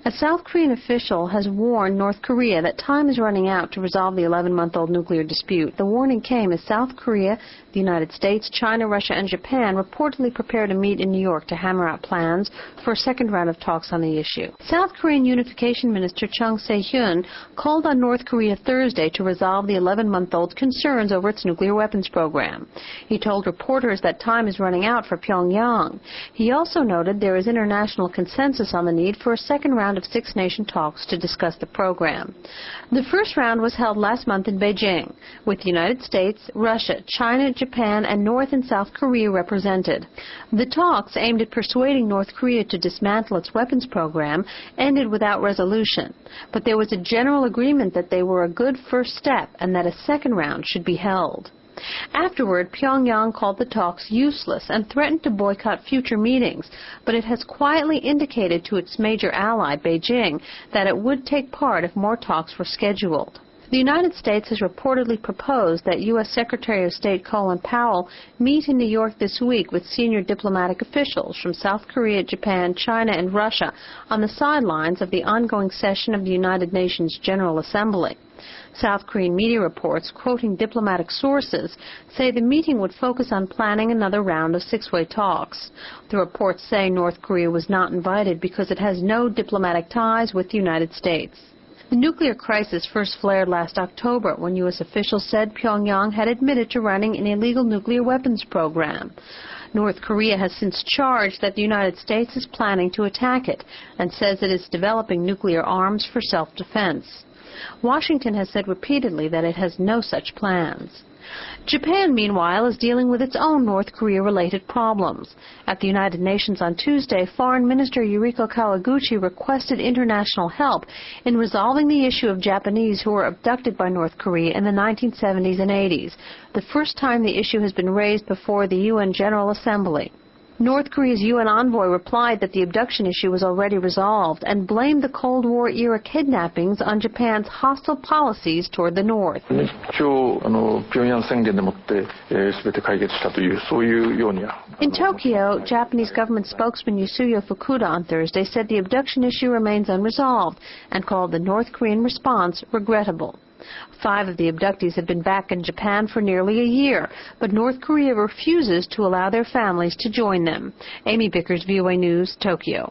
A South Korean official has warned North Korea that time is running out to resolve the 11-month-old nuclear dispute. The warning came as South Korea, the United States, China, Russia, and Japan reportedly prepare to meet in New York to hammer out plans for a second round of talks on the issue. South Korean Unification Minister Chung Se-hyun called on North Korea Thursday to resolve the 11-month-old's concerns over its nuclear weapons program. He told reporters that time is running out for Pyongyang. He also noted there is international consensus on the need for a second round of six-nation talks to discuss the program. The first round was held last month in Beijing, with the United States, Russia, China, Japan, and North and South Korea represented. The talks, aimed at persuading North Korea to dismantle its weapons program, ended without resolution, but there was a general agreement that they were a good first step and that a second round should be held. Afterward, Pyongyang called the talks useless and threatened to boycott future meetings, but it has quietly indicated to its major ally, Beijing, that it would take part if more talks were scheduled. The United States has reportedly proposed that U.S. Secretary of State Colin Powell meet in New York this week with senior diplomatic officials from South Korea, Japan, China, and Russia on the sidelines of the ongoing session of the United Nations General Assembly. South Korean media reports, quoting diplomatic sources, say the meeting would focus on planning another round of six-way talks. The reports say North Korea was not invited because it has no diplomatic ties with the United States. The nuclear crisis first flared last October when U.S. officials said Pyongyang had admitted to running an illegal nuclear weapons program. North Korea has since charged that the United States is planning to attack it and says it is developing nuclear arms for self-defense. Washington has said repeatedly that it has no such plans. Japan, meanwhile, is dealing with its own North Korea-related problems. At the United Nations on Tuesday, Foreign Minister Yuriko Kawaguchi requested international help in resolving the issue of Japanese who were abducted by North Korea in the 1970s and 80s, the first time the issue has been raised before the UN General Assembly. North Korea's UN envoy replied that the abduction issue was already resolved and blamed the Cold War-era kidnappings on Japan's hostile policies toward the North. In Tokyo, Japanese government spokesman Yasuyo Fukuda on Thursday said the abduction issue remains unresolved and called the North Korean response regrettable. 5 of the abductees have been back in Japan for nearly a year, but North Korea refuses to allow their families to join them. Amy Bickers, VOA News, Tokyo.